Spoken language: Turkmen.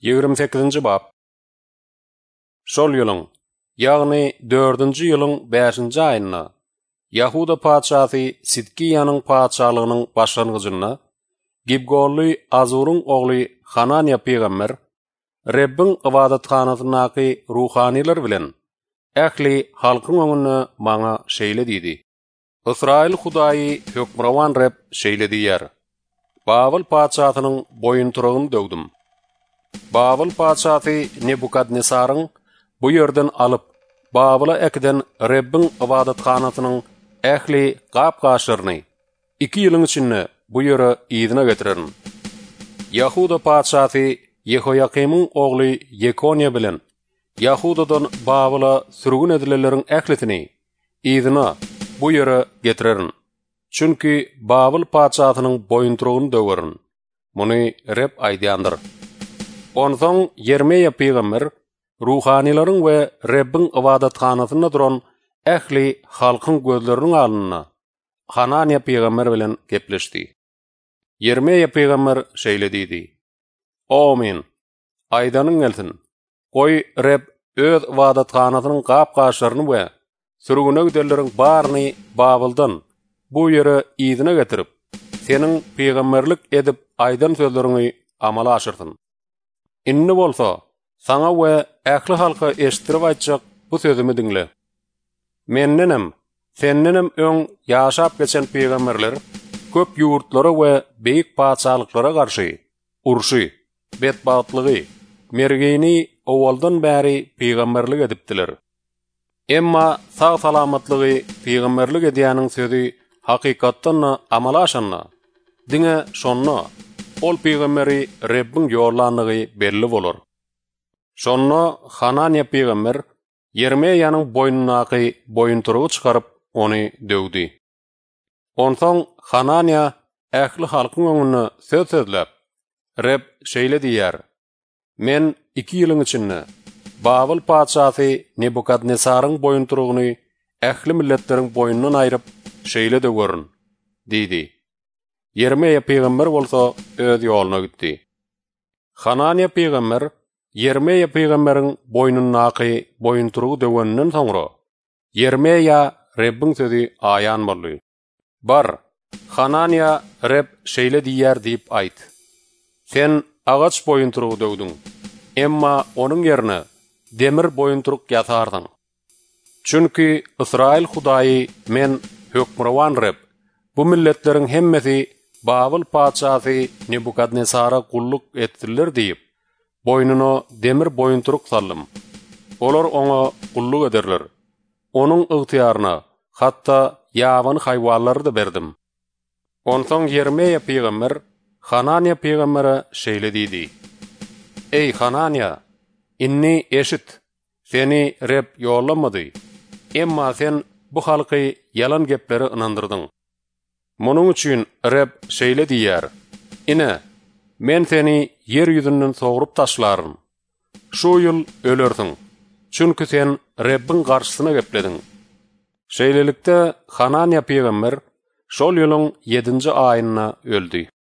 28-nji bab. Şol ýylyň, ýagny 4-nji ýylyň 5-nji aýynda Yahuda paçasy Sidkiýanyň paçalygynyň başlangyjynda Gibgolly Azuryň ogly Hananya peýgamber Rebbiň ibadathanasyndaky ruhanylar bilen ähli halkyň öňünde maňa şeýle diýdi. Israil Hudaýy hökmrawan Reb şeýle diýýär. Babil paçasynyň boýunturygyny döwdüm. Babil paçasy Nebukadnesaryň bu ýerden alyp Babila ekden Rebbiň ibadatxanasynyň ähli gap-gaşlaryny 2 ýylyň içinde bu ýere ýygyna getirerin. Yahuda paçasy Yehoyakimyň ogly Yekonya bilen Yahudadan Babila sürgün edileleriň ählitini ýygyna bu ýere getirerin. Çünki Babil paçasynyň boýunturygyny döwerin. Muny Reb aýdýandyr. Onsoň Yermeýa peýgamber ruhanilaryň we Rebbiň ibadatxanasyna duran ähli halkyň gözleriniň alnyna Hananya peýgamber bilen gepleşdi. Yermeýa peýgamber şeýle diýdi: "Amin. Aýdanyň gelsin. Goý Reb öz ibadatxanasynyň gap-gaşlaryny we sürgüne giderleriň baryny Babildan bu ýere ýygyna getirip, seniň peýgamberlik edip aýdan sözleriňi amala aşyrsyn. Inni bolsa, sana we ähli halka eşdirip aýtjak bu sözümi diňle. Mennenem, sennenem öň ýaşap geçen peýgamberler köp ýurtlara we beýik paçalyklara garşy urşy, betbatlygy, mergeni owaldan bäri peýgamberlik edipdiler. Emma sag salamatlygy peýgamberlik edýäniň sözü hakykatdan amala aşanna, diňe şonna ol peýgamberi Rebbiň ýollandygy belli bolar. Şonna Hananya peýgamber Yermeýanyň boýnunaky boýunturygy çykaryp ony döwdi. Onsoň Hananya ähli halkyň öňünde söz sözläp, Reb şeýle diýär: "Men 2 ýylyň içinde Babil paçasy Nebukadnesaryň boýunturygyny ähli milletleriň boýundan aýryp şeýle döwerin" diýdi. Yermeýa peýgamber bolsa öz ýolyna gitdi. Hananya peýgamber Yermeýa peýgamberiň boýnunaky boýunturygy döwenden soňra Yermeýa Rebbiň sözü aýan boldy. "Bar, Hananya Reb şeýle diýär" diýip aýt. "Sen agaç boýunturygy döwdüň, emma onuň ýerine demir boýunturuk ýatardyň. Çünki Israil Hudaýy men hökmrawan Reb bu milletleriň hemmesi Babil paçasy Nebukadnesara gulluk etdiler diýip boynuna demir boýunturuk sallym. Olar ona gulluk ederler. Onuň ygtyýaryna hatda ýaban haýwanlary da berdim." Onsoň Yermeýa peýgamber Hananya peýgambere şeýle diýdi: "Ey Hananya, inni eşit, seni Reb ýollamady, emma sen bu halky yalan gepleri inandyrdyň. Munuň üçin Reb şeýle diýär: Ine, men seni yer ýüzünden soğurup taşlarym. Şu ýyl ölersiň, çünki sen Rebbiň garşysyna geplediň." Şeýlelikde Hananya peýgamber şol ýylyň 7-nji aýynda öldü.